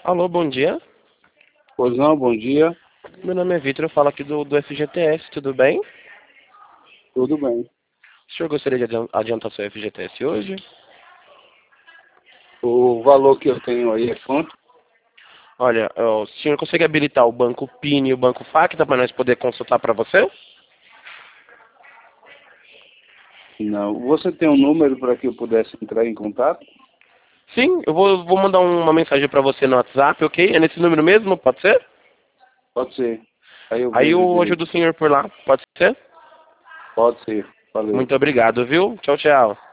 Alô, bom dia. Pois não, bom dia. Meu nome é Vitor, eu falo aqui do FGTS, tudo bem? Tudo bem. O senhor gostaria de adiantar seu FGTS hoje? O valor que eu tenho aí é quanto? Olha, o senhor consegue habilitar o banco PIN e o banco Facta para nós poder consultar para você? Não. Você tem um número para que eu pudesse entrar em contato? Sim, eu vou mandar uma mensagem para você no WhatsApp, ok? É nesse número mesmo, pode ser? Pode ser. Aí eu Aí vejo eu ajudo direito. o senhor por lá, pode ser? Pode ser. Valeu. Muito obrigado, viu? Tchau, tchau.